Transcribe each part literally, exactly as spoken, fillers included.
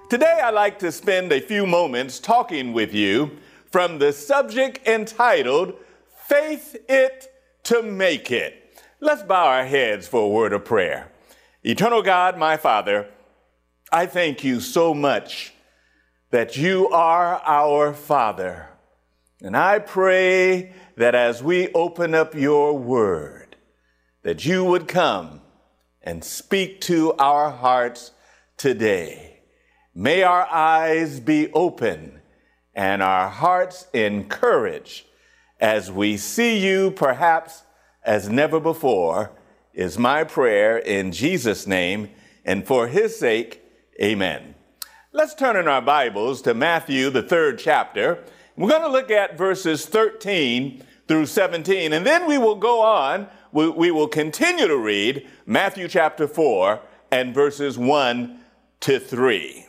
Today, I'd like to spend a few moments talking with you from the subject entitled, Faith It to Make It. Let's bow our heads for a word of prayer. Eternal God, my Father, I thank you so much that you are our Father. And I pray that as we open up your word, that you would come and speak to our hearts today. May our eyes be open and our hearts encouraged as we see you perhaps as never before, is my prayer in Jesus' name, and for his sake, amen. Let's turn in our Bibles to Matthew, the third chapter. We're going to look at verses thirteen through seventeen, and then we will go on. We, we will continue to read Matthew chapter four and verses one to three.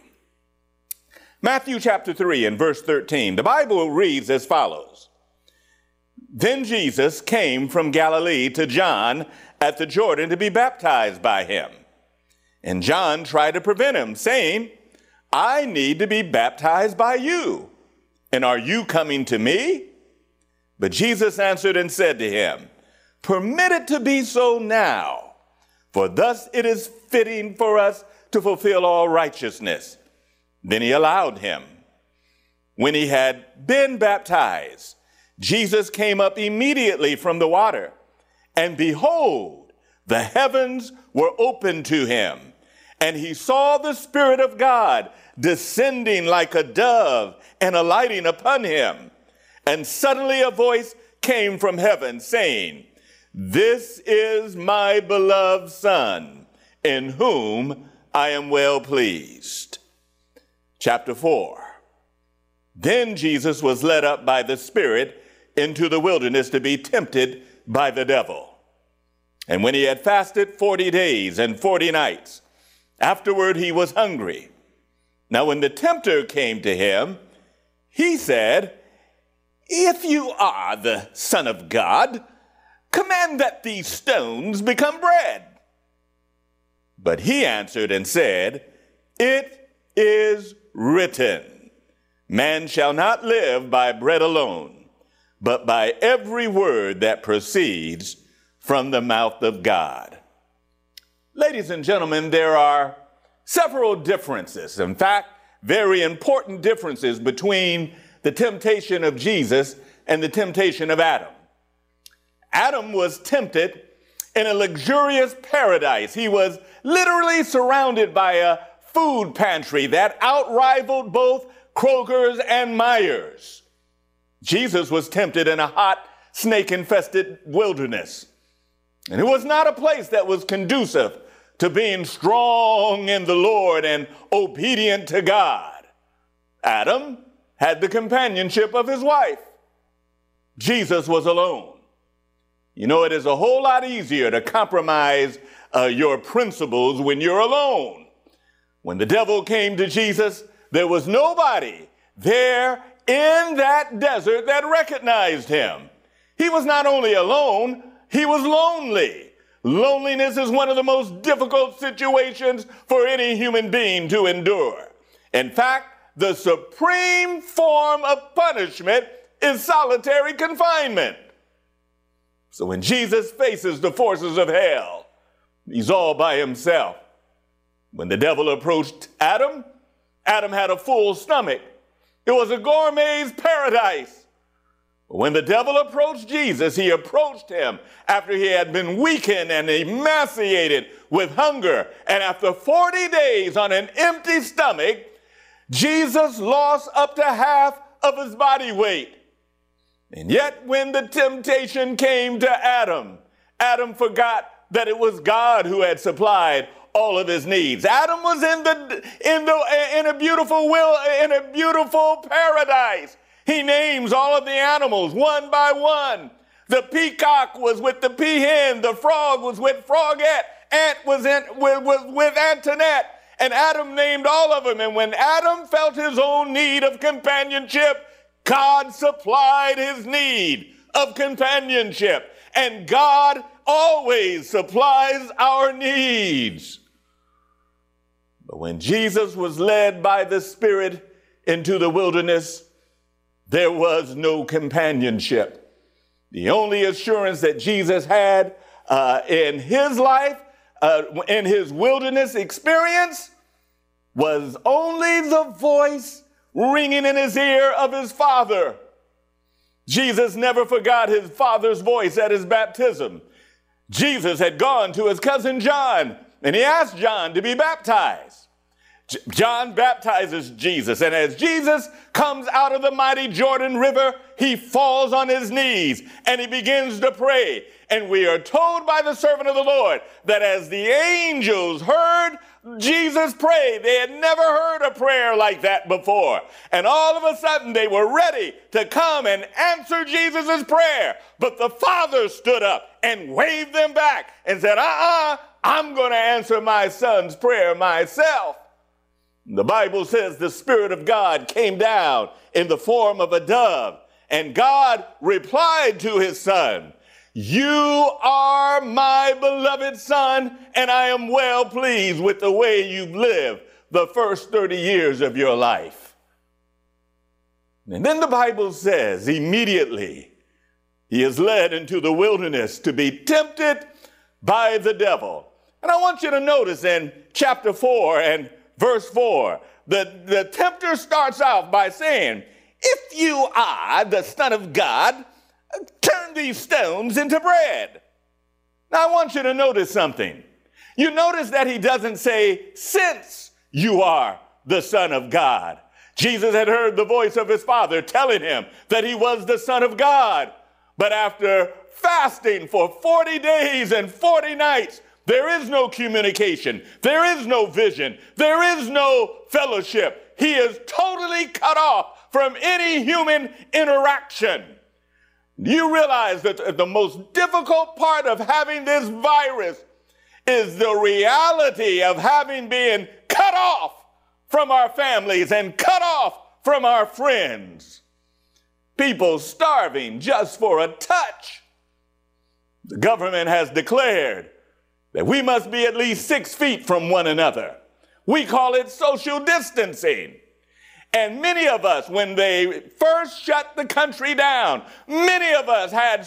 Matthew chapter three and verse thirteen, the Bible reads as follows. Then Jesus came from Galilee to John at the Jordan to be baptized by him. And John tried to prevent him, saying, I need to be baptized by you, and are you coming to me? But Jesus answered and said to him, Permit it to be so now, for thus it is fitting for us to fulfill all righteousness. Then he allowed him. When he had been baptized, Jesus came up immediately from the water, and behold, the heavens were opened to him, and he saw the Spirit of God descending like a dove and alighting upon him. And suddenly a voice came from heaven saying, This is my beloved Son, in whom I am well pleased. Chapter four. Then Jesus was led up by the Spirit into the wilderness to be tempted by the devil. And when he had fasted forty days and forty nights, afterward he was hungry. Now when the tempter came to him, he said, If you are the Son of God, command that these stones become bread. But he answered and said, It is written, Man shall not live by bread alone, but by every word that proceeds from the mouth of God. Ladies and gentlemen, there are several differences, in fact, very important differences between the temptation of Jesus and the temptation of Adam. Adam was tempted in a luxurious paradise. He was literally surrounded by a food pantry that outrivaled both Kroger's and Myers. Jesus was tempted in a hot, snake-infested wilderness. And it was not a place that was conducive to being strong in the Lord and obedient to God. Adam had the companionship of his wife. Jesus was alone. You know, it is a whole lot easier to compromise uh, your principles when you're alone. When the devil came to Jesus, there was nobody there in that desert that recognized him. He was not only alone, he was lonely. Loneliness is one of the most difficult situations for any human being to endure. In fact, the supreme form of punishment is solitary confinement. So when Jesus faces the forces of hell, he's all by himself. When the devil approached Adam, Adam had a full stomach. It was a gourmet's paradise. When the devil approached Jesus, he approached him after he had been weakened and emaciated with hunger. And after forty days on an empty stomach, Jesus lost up to half of his body weight. And yet when the temptation came to Adam, Adam forgot that it was God who had supplied all of his needs. Adam was in the in the in a beautiful will in a beautiful paradise. He names all of the animals one by one. The peacock was with the peahen, the frog was with Frogette, ant was in was, was with Antoinette, and Adam named all of them. And when Adam felt his own need of companionship, God supplied his need of companionship. And God always supplies our needs. But when Jesus was led by the Spirit into the wilderness, there was no companionship. The only assurance that Jesus had uh, in his life, uh, in his wilderness experience, was only the voice ringing in his ear of his Father. Jesus never forgot his Father's voice at his baptism. Jesus had gone to his cousin John, and he asked John to be baptized. J- John baptizes Jesus, and as Jesus comes out of the mighty Jordan River, he falls on his knees, and he begins to pray. And we are told by the servant of the Lord that as the angels heard Jesus pray, they had never heard a prayer like that before. And all of a sudden they were ready to come and answer Jesus' prayer. But the Father stood up and waved them back and said, uh-uh, I'm going to answer my son's prayer myself. The Bible says the Spirit of God came down in the form of a dove, and God replied to his son, "You are my beloved son, and I am well pleased with the way you've lived the first thirty years of your life." And then the Bible says immediately he is led into the wilderness to be tempted by the devil. And I want you to notice in chapter four and verse four, the, the tempter starts out by saying, "If you are the Son of God, turn these stones into bread." Now, I want you to notice something. You notice that he doesn't say, "Since you are the Son of God." Jesus had heard the voice of his Father telling him that he was the Son of God. But after fasting for forty days and forty nights, there is no communication. There is no vision. There is no fellowship. He is totally cut off from any human interaction. You realize that the most difficult part of having this virus is the reality of having been cut off from our families and cut off from our friends. People starving just for a touch. The government has declared that we must be at least six feet from one another. We call it social distancing. And many of us, when they first shut the country down, many of us had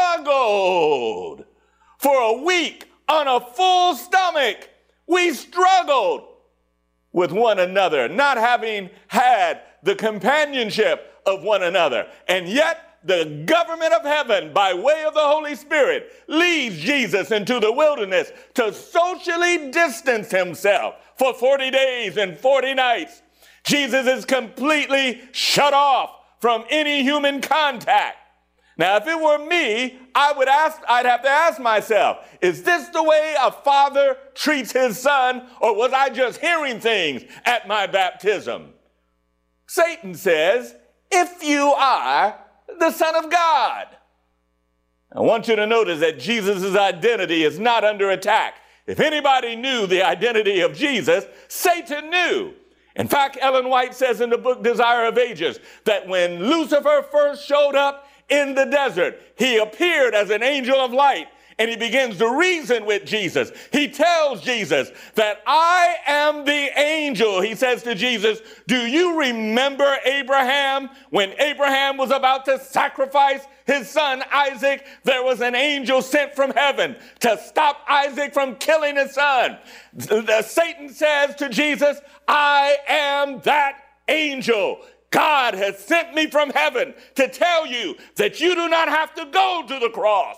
struggled for a week on a full stomach. We struggled with one another, not having had the companionship of one another. And yet, the government of heaven, by way of the Holy Spirit, leads Jesus into the wilderness to socially distance himself for forty days and forty nights. Jesus is completely shut off from any human contact. Now, if it were me, I would ask, I'd have to ask myself, is this the way a father treats his son, or was I just hearing things at my baptism? Satan says, "If you are the Son of God." I want you to notice that Jesus' identity is not under attack. If anybody knew the identity of Jesus, Satan knew. In fact, Ellen White says in the book Desire of Ages that when Lucifer first showed up in the desert, he appeared as an angel of light, and he begins to reason with Jesus. He tells Jesus that I am the angel. He says to Jesus, "Do you remember Abraham? When Abraham was about to sacrifice his son Isaac, there was an angel sent from heaven to stop Isaac from killing his son." Satan says to Jesus, "I am that angel. God has sent me from heaven to tell you that you do not have to go to the cross."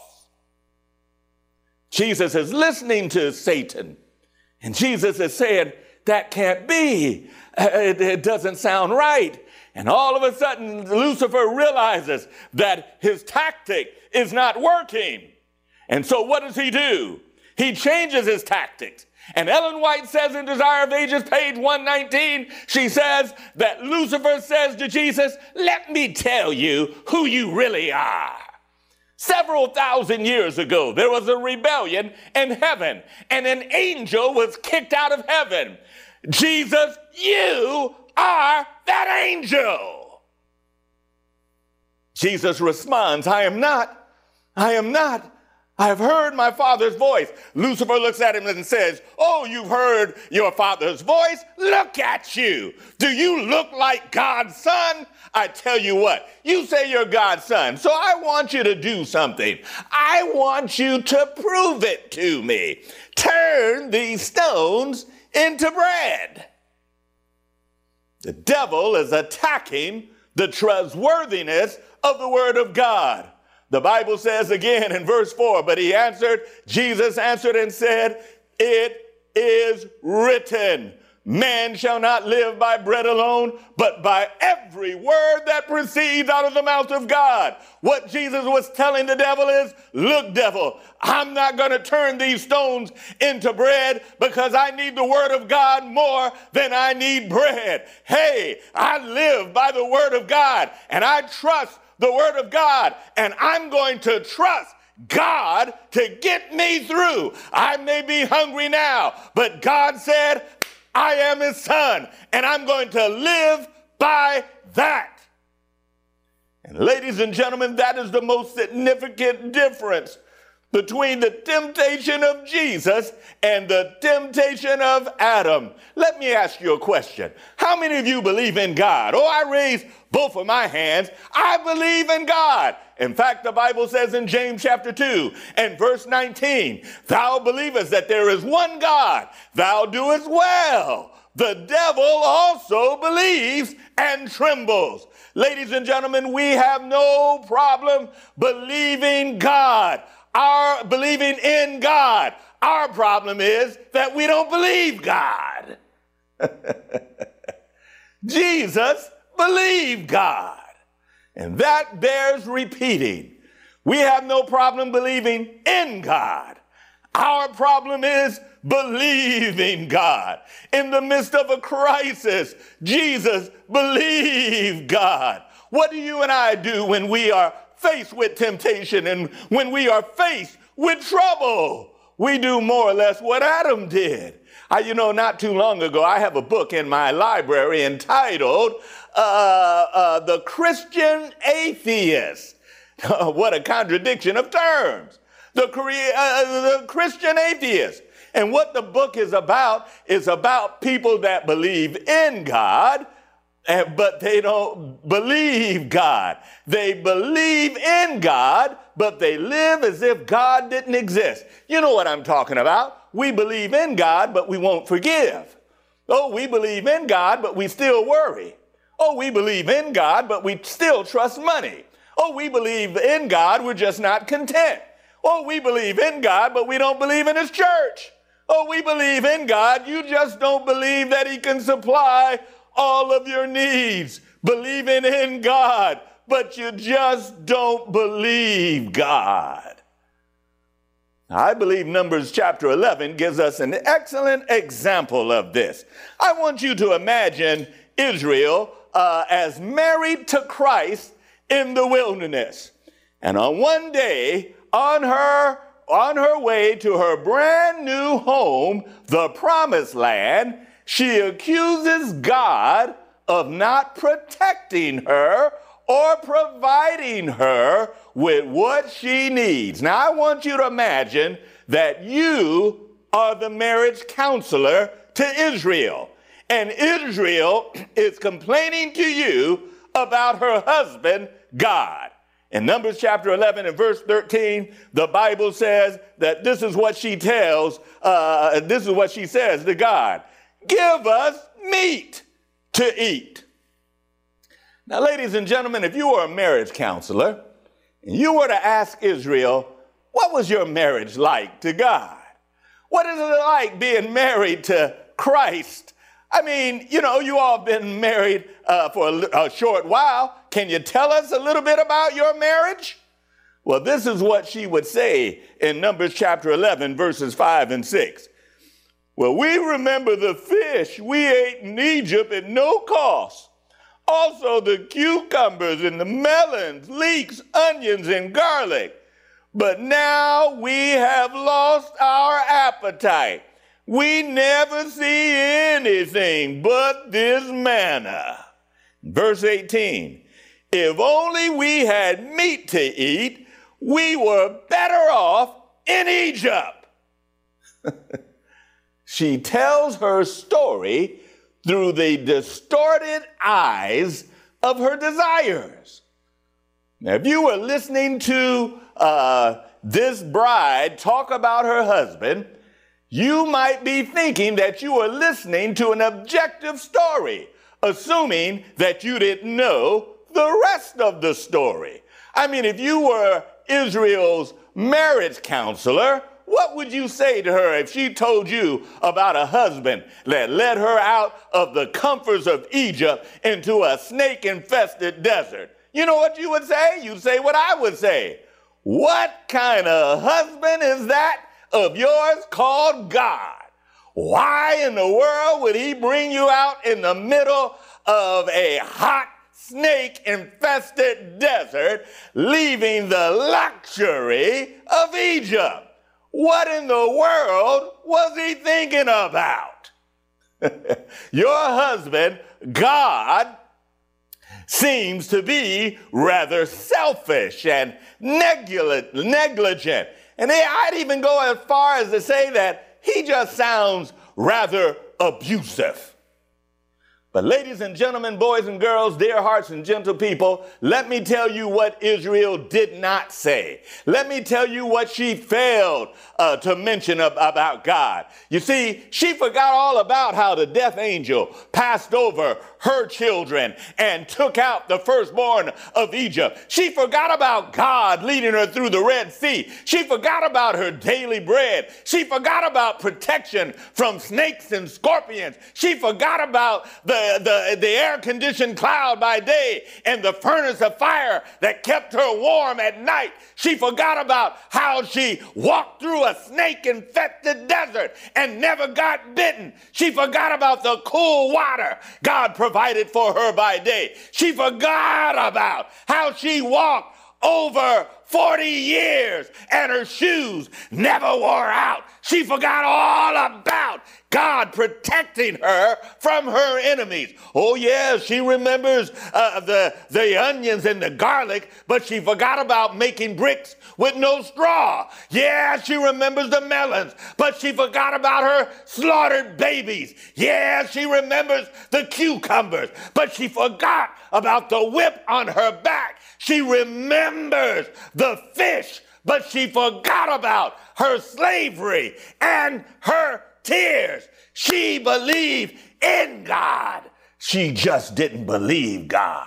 Jesus is listening to Satan, and Jesus is saying, "That can't be. It, it doesn't sound right." And all of a sudden, Lucifer realizes that his tactic is not working. And so what does he do? He changes his tactics. And Ellen White says in Desire of Ages, page one nineteen, she says that Lucifer says to Jesus, "Let me tell you who you really are." Several thousand years ago, there was a rebellion in heaven, and an angel was kicked out of heaven. Jesus, you are that angel. Jesus responds, I am not, I am not, I have heard my Father's voice. Lucifer looks at him and says, oh, you've heard your Father's voice? Look at you. Do you look like God's son? I tell you what, you say you're God's son, so I want you to do something. I want you to prove it to me. Turn these stones into bread. The devil is attacking the trustworthiness of the word of God. The Bible says again in verse four, but he answered, Jesus answered and said, it is written, man shall not live by bread alone, but by every word that proceeds out of the mouth of God. What Jesus was telling the devil is, look, devil, I'm not going to turn these stones into bread because I need the word of God more than I need bread. Hey, I live by the word of God and I trust the word of God, and I'm going to trust God to get me through. I may be hungry now, but God said, I am his son, and I'm going to live by that. And ladies and gentlemen, that is the most significant difference between the temptation of Jesus and the temptation of Adam. Let me ask you a question. How many of you believe in God? Oh, I raise both of my hands. I believe in God. In fact, the Bible says in James chapter two and verse nineteen, thou believest that there is one God, thou doest well. The devil also believes and trembles. Ladies and gentlemen, we have no problem believing God. Our believing in God. Our problem is that we don't believe God. Jesus believed God. And that bears repeating. We have no problem believing in God. Our problem is believing God. In the midst of a crisis, Jesus believed God. What do you and I do when we are faced with temptation and when we are faced with trouble? We do more or less what Adam did. I, you know, not too long ago, I have a book in my library entitled uh, uh, The Christian Atheist. What a contradiction of terms. The, uh, the Christian Atheist. And what the book is about is about people that believe in God, but they don't believe God. They believe in God, but they live as if God didn't exist. You know what I'm talking about. We believe in God, but we won't forgive. Oh, we believe in God, but we still worry. Oh, we believe in God, but we still trust money. Oh, we believe in God, we're just not content. Oh, we believe in God, but we don't believe in his church. Oh, we believe in God, you just don't believe that he can supply all of your needs. Believing in God, but you just don't believe God. I believe Numbers chapter eleven gives us an excellent example of this. I want you to imagine Israel uh, as married to Christ in the wilderness. And on one day, on her, on her way to her brand new home, the promised land, she accuses God of not protecting her or providing her with what she needs. Now, I want you to imagine that you are the marriage counselor to Israel, and Israel is complaining to you about her husband, God. In Numbers chapter eleven and verse thirteen, the Bible says that this is what she tells, uh, this is what she says to God. Give us meat to eat. Now, ladies and gentlemen, if you were a marriage counselor and you were to ask Israel, what was your marriage like to God? What is it like being married to Christ? I mean, you know, you all been married uh, for a, a short while. Can you tell us a little bit about your marriage? Well, this is what she would say in Numbers chapter eleven, verses five and six. Well, we remember the fish we ate in Egypt at no cost. Also the cucumbers and the melons, leeks, onions, and garlic. But now we have lost our appetite. We never see anything but this manna. Verse eighteen, if only we had meat to eat, we were better off in Egypt. She tells her story through the distorted eyes of her desires. Now, if you were listening to uh, this bride talk about her husband, you might be thinking that you were listening to an objective story, assuming that you didn't know the rest of the story. I mean, if you were Israel's marriage counselor, what would you say to her if she told you about a husband that led her out of the comforts of Egypt into a snake-infested desert? You know what you would say? You'd say what I would say. What kind of husband is that of yours called God? Why in the world would he bring you out in the middle of a hot snake-infested desert, leaving the luxury of Egypt? What in the world was he thinking about? Your husband, God, seems to be rather selfish and negligent. And I'd even go as far as to say that he just sounds rather abusive. But ladies and gentlemen, boys and girls, dear hearts and gentle people, let me tell you what Israel did not say. Let me tell you what she failed uh, to mention ab- about God. You see, she forgot all about how the death angel passed over her children and took out the firstborn of Egypt. She forgot about God leading her through the Red Sea. She forgot about her daily bread. She forgot about protection from snakes and scorpions. She forgot about the The, the air-conditioned cloud by day and the furnace of fire that kept her warm at night. She forgot about how she walked through a snake-infested desert and never got bitten. She forgot about the cool water God provided for her by day. She forgot about how she walked over forty years and her shoes never wore out. She forgot all about God protecting her from her enemies. Oh, yeah, she remembers uh, the, the onions and the garlic, but she forgot about making bricks with no straw. Yeah, she remembers the melons, but she forgot about her slaughtered babies. Yeah, she remembers the cucumbers, but she forgot about the whip on her back. She remembers the fish, but she forgot about her slavery and her tears. She believed in God. She just didn't believe God.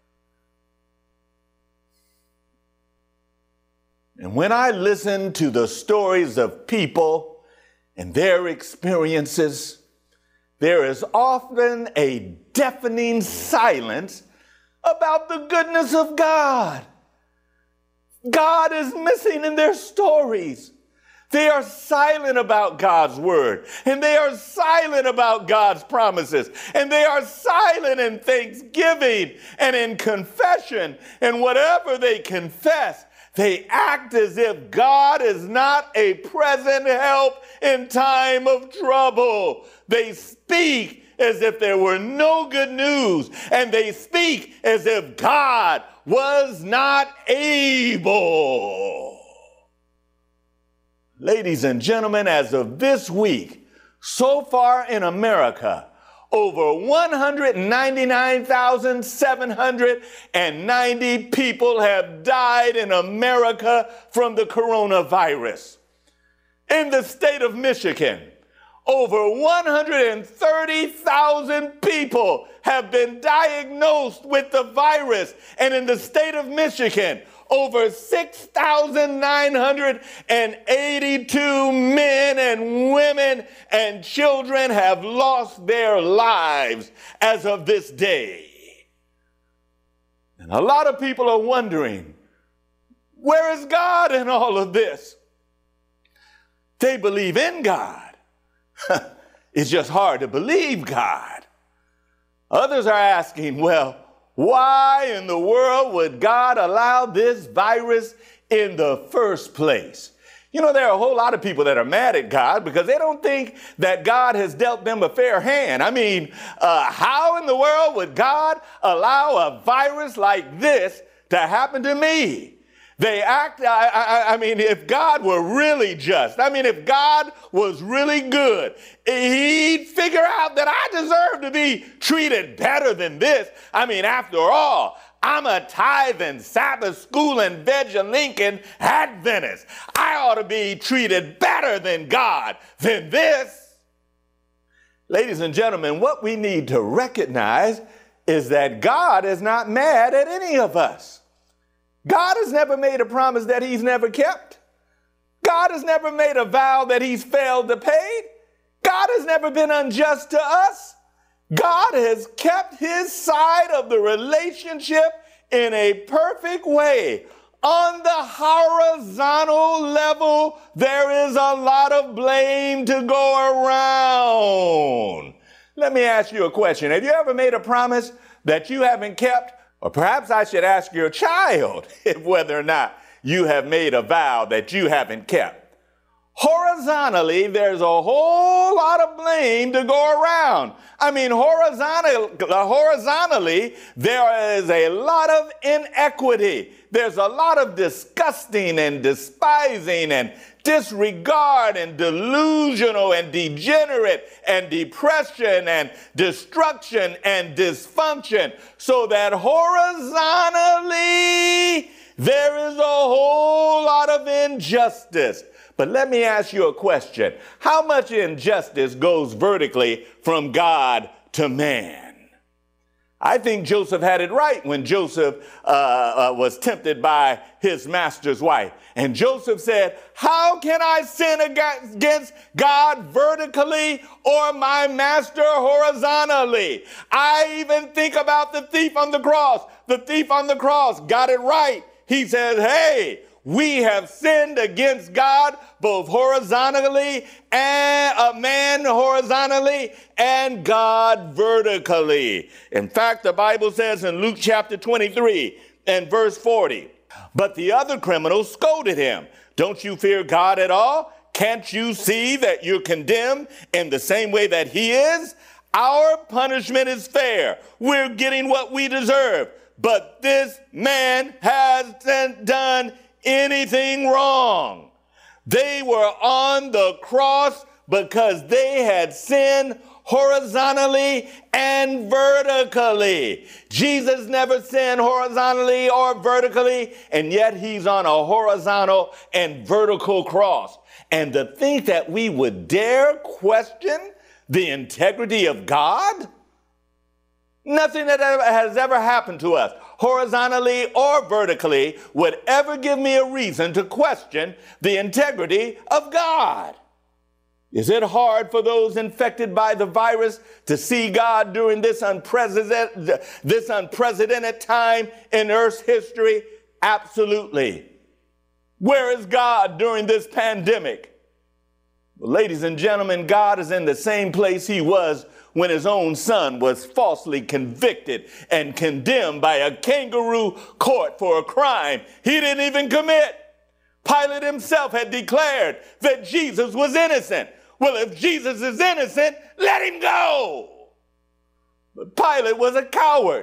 And when I listen to the stories of people and their experiences, there is often a deafening silence about the goodness of God. God is missing in their stories. They are silent about God's word, and they are silent about God's promises, and they are silent in thanksgiving and in confession. And whatever they confess, they act as if God is not a present help in time of trouble. They speak as if there were no good news, and they speak as if God was not able. Ladies and gentlemen, as of this week, so far in America, over one hundred ninety-nine thousand seven hundred ninety people have died in America from the coronavirus. In the state of Michigan, over one hundred thirty thousand people have been diagnosed with the virus. And in the state of Michigan, over six thousand nine hundred eighty-two men and women and children have lost their lives as of this day. And a lot of people are wondering, where is God in all of this? They believe in God. It's just hard to believe God. Others are asking, well, why in the world would God allow this virus in the first place? You know, there are a whole lot of people that are mad at God because they don't think that God has dealt them a fair hand. I mean, uh, how in the world would God allow a virus like this to happen to me? They act, I, I, I mean, if God were really just, I mean, if God was really good, he'd figure out that I deserve to be treated better than this. I mean, after all, I'm a tithing, Sabbath school and veg Lincoln Adventist. I ought to be treated better than God than this. Ladies and gentlemen, what we need to recognize is that God is not mad at any of us. God has never made a promise that he's never kept. God has never made a vow that he's failed to pay. God has never been unjust to us. God has kept his side of the relationship in a perfect way. On the horizontal level, there is a lot of blame to go around. Let me ask you a question. Have you ever made a promise that you haven't kept? Or perhaps I should ask your child whether or not you have made a vow that you haven't kept. Horizontally, there's a whole lot of blame to go around. I mean, horizontal, horizontally, there is a lot of inequity. There's a lot of disgusting and despising and disregard and delusional and degenerate and depression and destruction and dysfunction. So that horizontally, there is a whole lot of injustice. But let me ask you a question. How much injustice goes vertically from God to man? I think Joseph had it right when Joseph uh, uh, was tempted by his master's wife. And Joseph said, how can I sin against God vertically or my master horizontally? I even think about the thief on the cross. The thief on the cross got it right. He said, hey, we have sinned against God both horizontally and a man horizontally and God vertically. In fact, the Bible says in Luke chapter twenty-three and verse forty, but the other criminals scolded him. Don't you fear God at all? Can't you see that you're condemned in the same way that he is? Our punishment is fair. We're getting what we deserve. But this man hasn't done anything wrong. They were on the cross because they had sinned horizontally and vertically. Jesus never sinned horizontally or vertically, and yet he's on a horizontal and vertical cross. And to think that we would dare question the integrity of God? Nothing that has ever happened to us, horizontally or vertically, would ever give me a reason to question the integrity of God. Is it hard for those infected by the virus to see God during this unprecedented, this unprecedented time in Earth's history? Absolutely. Where is God during this pandemic? Well, ladies and gentlemen, God is in the same place he was when his own son was falsely convicted and condemned by a kangaroo court for a crime he didn't even commit. Pilate himself had declared that Jesus was innocent. Well, if Jesus is innocent, let him go. But Pilate was a coward.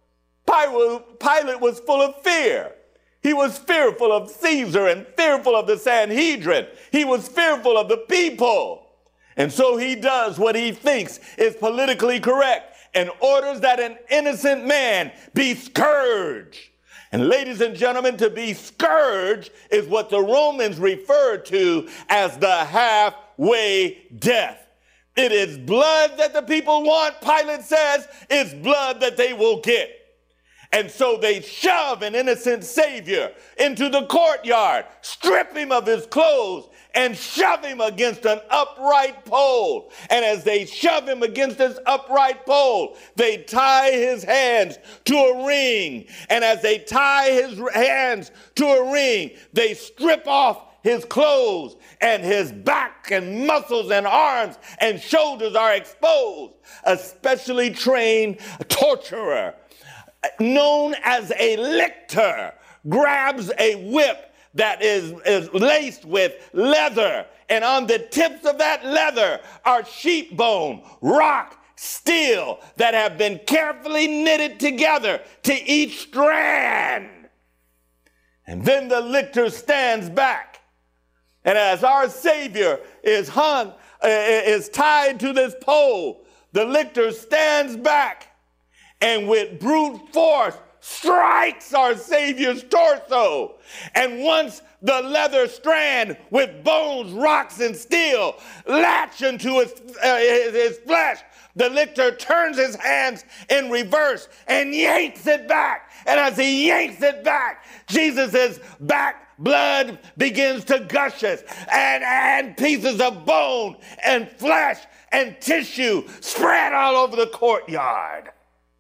Pilate was full of fear. He was fearful of Caesar and fearful of the Sanhedrin. He was fearful of the people. And so he does what he thinks is politically correct and orders that an innocent man be scourged. And ladies and gentlemen, to be scourged is what the Romans referred to as the halfway death. It is blood that the people want, Pilate says, it's blood that they will get. And so they shove an innocent Savior into the courtyard, strip him of his clothes, and shove him against an upright pole. And as they shove him against this upright pole, they tie his hands to a ring. And as they tie his hands to a ring, they strip off his clothes, and his back and muscles and arms and shoulders are exposed. A specially trained torturer known as a lictor grabs a whip that is, is laced with leather, and on the tips of that leather are sheep bone, rock, steel that have been carefully knitted together to each strand. And then the lictor stands back. And as our Savior is hung, uh, is tied to this pole, the lictor stands back and with brute force strikes our Savior's torso. And once the leather strand with bones, rocks, and steel latch into his, uh, his, his flesh, the lictor turns his hands in reverse and yanks it back. And as he yanks it back, Jesus' back blood begins to gushes, and, and pieces of bone and flesh and tissue spread all over the courtyard.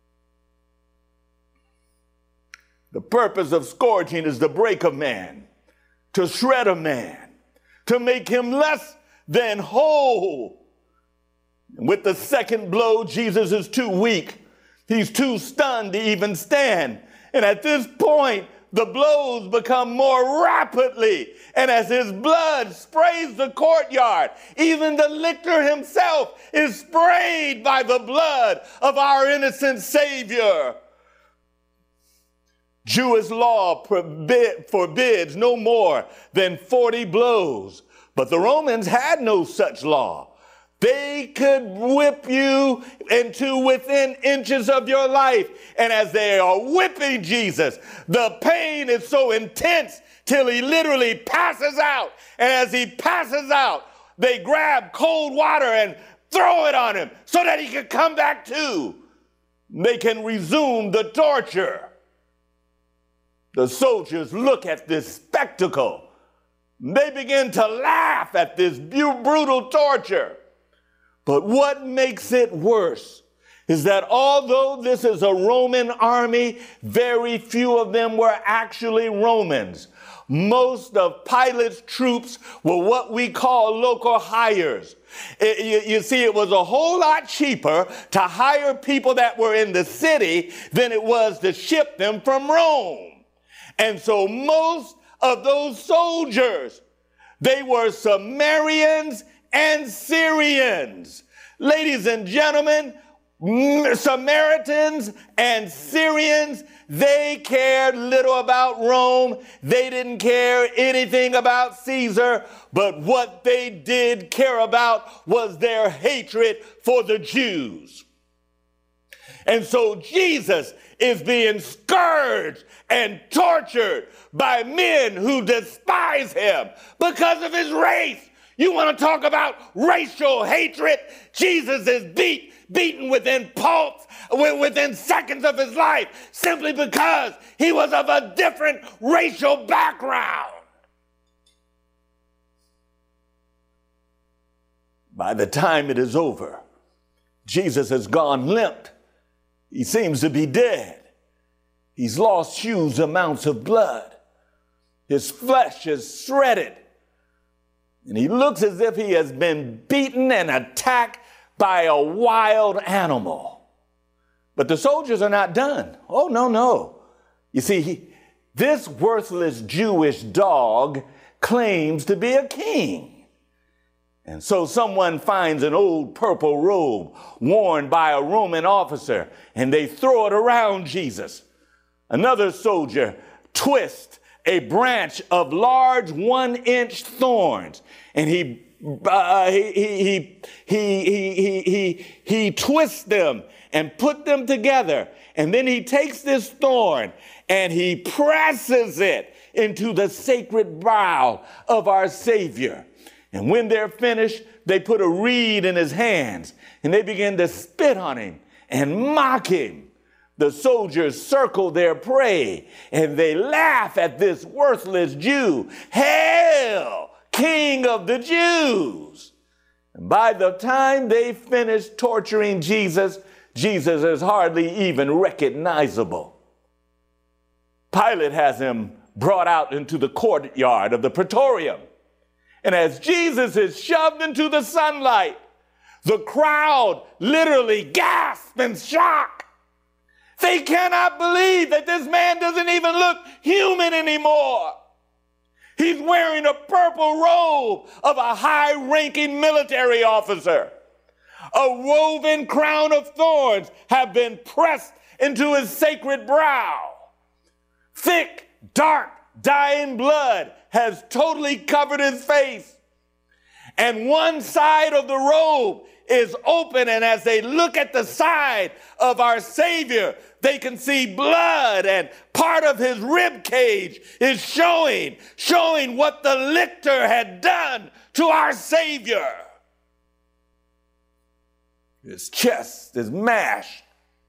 The purpose of scourging is to break a man, to shred a man, to make him less than whole. With the second blow, Jesus is too weak. He's too stunned to even stand. And at this point, the blows become more rapidly. And as his blood sprays the courtyard, even the lictor himself is sprayed by the blood of our innocent Savior. Jewish law forbid, forbids no more than forty blows, but the Romans had no such law. They could whip you into within inches of your life. And as they are whipping Jesus, the pain is so intense till he literally passes out. And as he passes out, they grab cold water and throw it on him so that he can come back to. They can resume the torture. The soldiers look at this spectacle. They begin to laugh at this brutal torture. But what makes it worse is that although this is a Roman army, very few of them were actually Romans. Most of Pilate's troops were what we call local hires. It, you, you see, it was a whole lot cheaper to hire people that were in the city than it was to ship them from Rome. And so most of those soldiers, they were Samaritans and Syrians. Ladies and gentlemen, Samaritans and Syrians, they cared little about Rome. They didn't care anything about Caesar, but what they did care about was their hatred for the Jews. And so Jesus is being scourged and tortured by men who despise him because of his race. You want to talk about racial hatred? Jesus is beat, beaten within pulse, within seconds of his life, simply because he was of a different racial background. By the time it is over, Jesus has gone limp. He seems to be dead. He's lost huge amounts of blood. His flesh is shredded. And he looks as if he has been beaten and attacked by a wild animal. But the soldiers are not done. Oh, no, no. You see, he, this worthless Jewish dog claims to be a king. And so someone finds an old purple robe worn by a Roman officer, and they throw it around Jesus. Another soldier twists a branch of large one-inch thorns, and he, uh, he, he, he, he, he, he, he twists them and put them together. And then he takes this thorn and he presses it into the sacred brow of our Savior. And when they're finished, they put a reed in his hands and they begin to spit on him and mock him. The soldiers circle their prey and they laugh at this worthless Jew. Hail, King of the Jews! And by the time they finish torturing Jesus, Jesus is hardly even recognizable. Pilate has him brought out into the courtyard of the Praetorium. And as Jesus is shoved into the sunlight, the crowd literally gasps in shock. They cannot believe that this man doesn't even look human anymore. He's wearing a purple robe of a high-ranking military officer. A woven crown of thorns have been pressed into his sacred brow. Thick, dark dying blood has totally covered his face. And one side of the robe is open, and as they look at the side of our Savior, they can see blood, and part of his rib cage is showing, showing what the lictor had done to our Savior. His chest is mashed.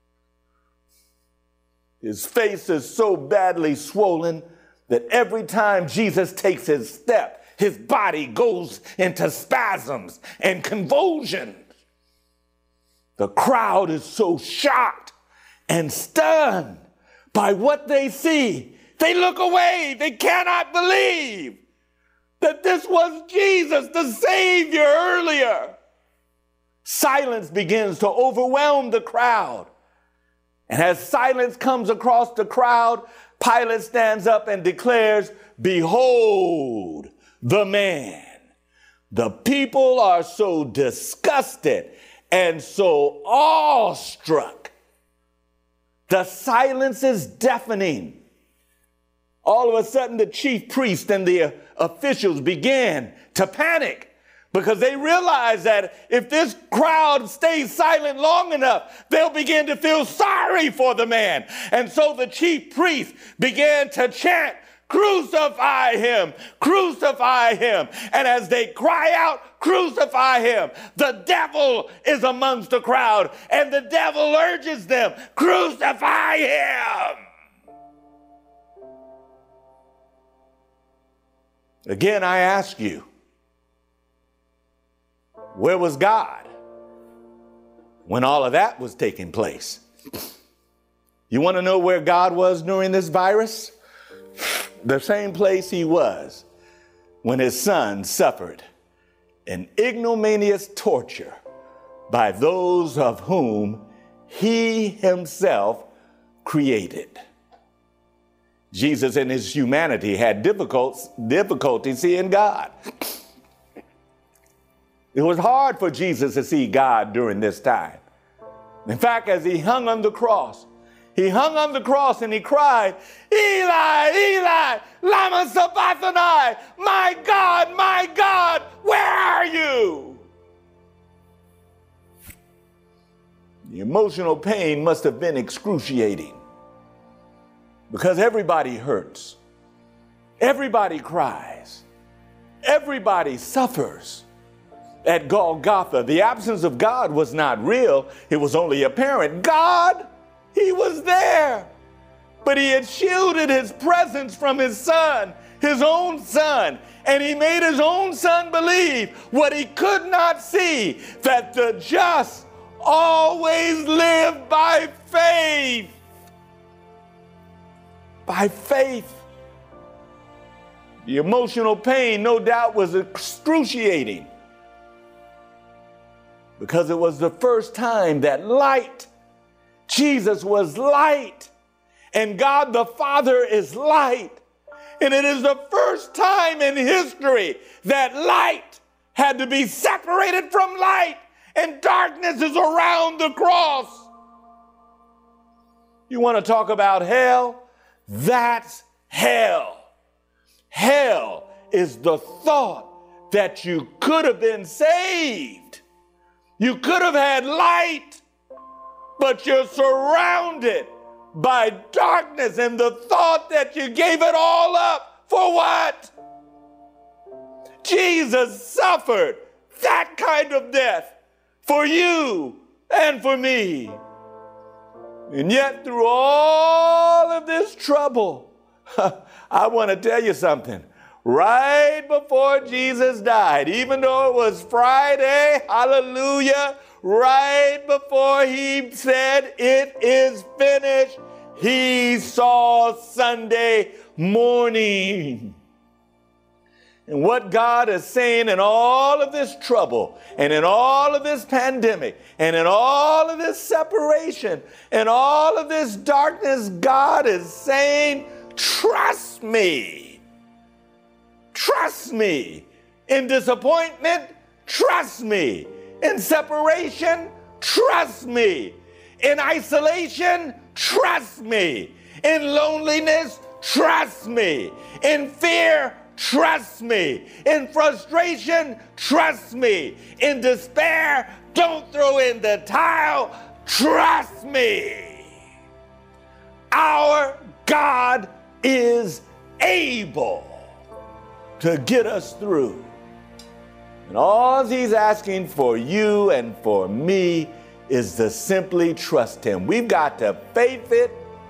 His face is so badly swollen that every time Jesus takes his step, his body goes into spasms and convulsions. The crowd is so shocked and stunned by what they see. They look away. They cannot believe that this was Jesus, the Savior, earlier. Silence begins to overwhelm the crowd. And as silence comes across the crowd, Pilate stands up and declares, "Behold the man." The people are so disgusted and so awestruck. The silence is deafening. All of a sudden, the chief priest and the officials began to panic, because they realize that if this crowd stays silent long enough, they'll begin to feel sorry for the man. And so the chief priest began to chant, "Crucify him, crucify him." And as they cry out, "Crucify him," the devil is amongst the crowd, and the devil urges them, "Crucify him." Again, I ask you, where was God when all of that was taking place? You want to know where God was during this virus? The same place he was when his son suffered an ignominious torture by those of whom he himself created. Jesus in his humanity had difficulty seeing God. It was hard for Jesus to see God during this time. In fact, as he hung on the cross, he hung on the cross and he cried, "Eli, Eli, lama sabachthani, my God, my God, where are you?" The emotional pain must have been excruciating, because everybody hurts. Everybody cries. Everybody suffers. At Golgotha, the absence of God was not real. It was only apparent. God, he was there, but he had shielded his presence from his son, his own son, and he made his own son believe what he could not see, that the just always live by faith. By faith. The emotional pain, no doubt, was excruciating, because it was the first time that light, Jesus was light, and God the Father is light. And it is the first time in history that light had to be separated from light, and darkness is around the cross. You want to talk about hell? That's hell. Hell is the thought that you could have been saved. You could have had light, but you're surrounded by darkness, and the thought that you gave it all up for what? Jesus suffered that kind of death for you and for me. And yet, through all of this trouble, I want to tell you something. Right before Jesus died, even though it was Friday, hallelujah, right before he said, "It is finished," he saw Sunday morning. And what God is saying in all of this trouble, and in all of this pandemic, and in all of this separation, and all of this darkness, God is saying, trust me. Trust me. In disappointment, trust me. In separation, trust me. In isolation, trust me. In loneliness, trust me. In fear, trust me. In frustration, trust me. In despair, don't throw in the towel. Trust me. Our God is able to get us through. And all he's asking for you and for me is to simply trust him. We've got to faith it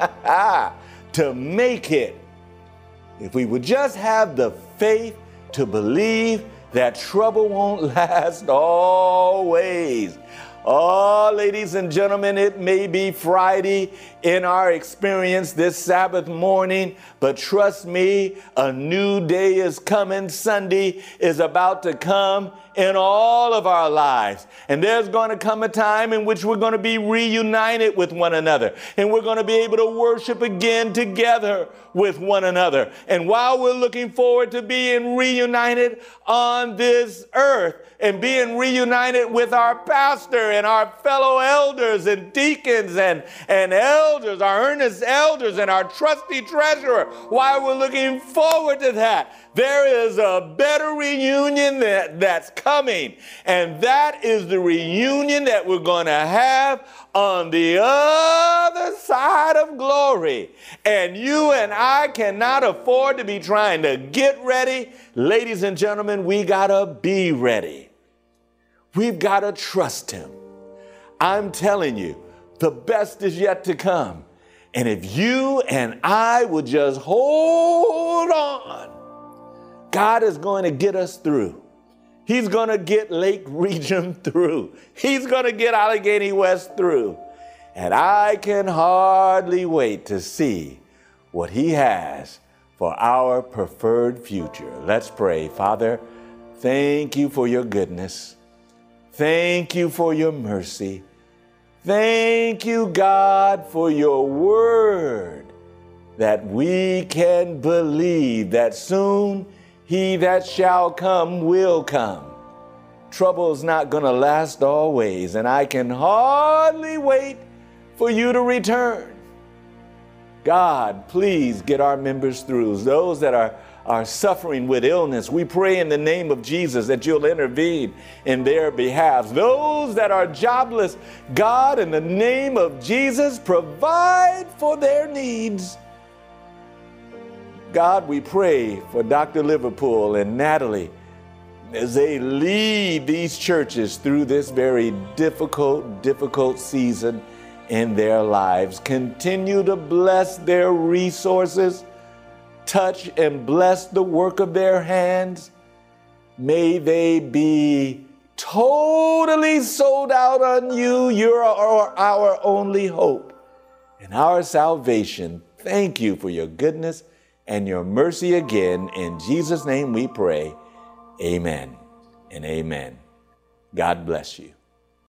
to make it. If we would just have the faith to believe that trouble won't last always. Oh, ladies and gentlemen, it may be Friday in our experience this Sabbath morning, but trust me, a new day is coming. Sunday is about to come in all of our lives. And there's going to come a time in which we're going to be reunited with one another. And we're going to be able to worship again together with one another. And while we're looking forward to being reunited on this earth and being reunited with our pastor and our fellow elders and deacons and, and elders, our earnest elders and our trusty treasurer, while we're looking forward to that, there is a better reunion that, that's coming. And that is the reunion that we're going to have on the other side of glory. And you and I cannot afford to be trying to get ready. Ladies and gentlemen, we got to be ready. We've got to trust him. I'm telling you, the best is yet to come. And if you and I would just hold on, God is going to get us through. He's going to get Lake Region through. He's going to get Allegheny West through. And I can hardly wait to see what he has for our preferred future. Let's pray. Father, thank you for your goodness. Thank you for your mercy. Thank you, God, for your word that we can believe that soon he that shall come will come. Trouble is not going to last always, and I can hardly wait for you to return. God, please get our members through. Those that are, are suffering with illness, we pray in the name of Jesus that you'll intervene in their behalf. Those that are jobless, God, in the name of Jesus, provide for their needs. God, we pray for Doctor Liverpool and Natalie as they lead these churches through this very difficult, difficult season in their lives. Continue to bless their resources, touch and bless the work of their hands. May they be totally sold out on you. You're our, our only hope and our salvation. Thank you for your goodness and your mercy again. In Jesus' name we pray. Amen and amen. God bless you.